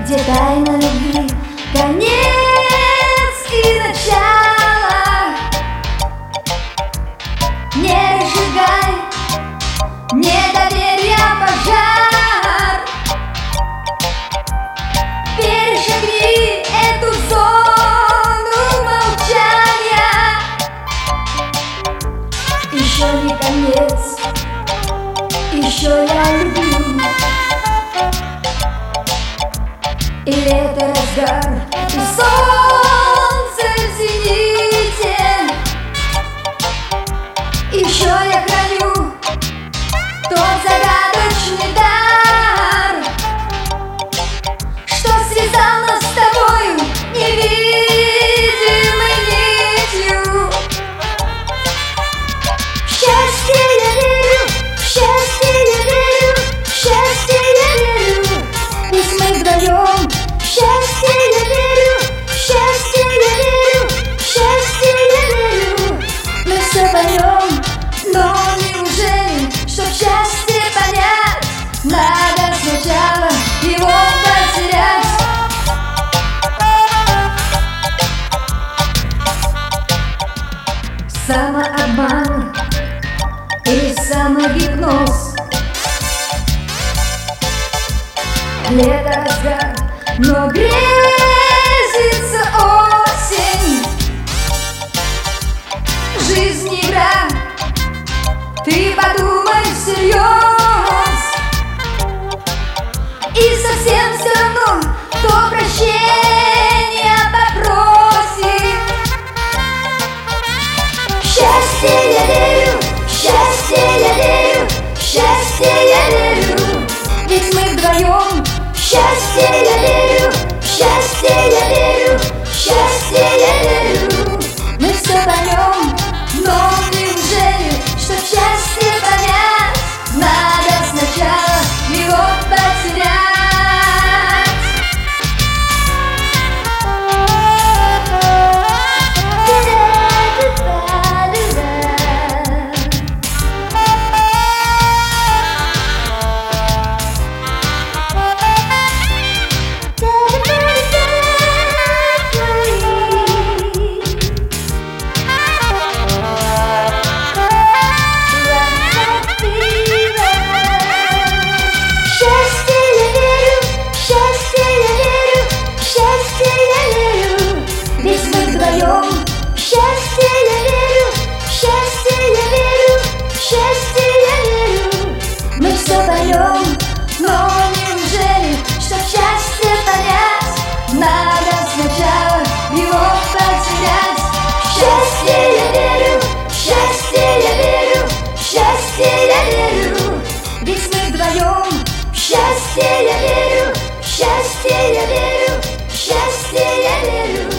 где тайна любви, конец и начало. Не сжигай недоверия пожар, перешагни эту зону молчания. Еще не конец, еще я люблю. И лето разгар, и солнце в зените. Еще я храню тот загадочный дар, что связал нас с тобою невидимой нитью. В счастье я верю, в счастье я верю, в счастье я верю. Ведь мы вдвоем. В счастье я верю, в счастье я верю, в счастье я верю. Мы все поймем, но неужели, чтоб счастье понять, надо сначала его потерять? Самообман и самогипноз. Лето разгар, но грезится осень. Жизнь игра, ты подумай всерьез. И совсем все равно, кто прощения попросит. В счастье я верю, в счастье я верю, в счастье я верю. Ведь мы вдвоем. В счастье я верю, в счастье я верю, в счастье я верю. Мы все поймем, но неужели, чтоб счастье понять, надо сначала его потерять? Но неужели, чтоб счастье понять, надо сначала его потерять? В счастье я верю, в счастье я верю, в счастье я верю. Ведь мы вдвоем. В счастье я верю, в счастье я верю, в счастье я верю.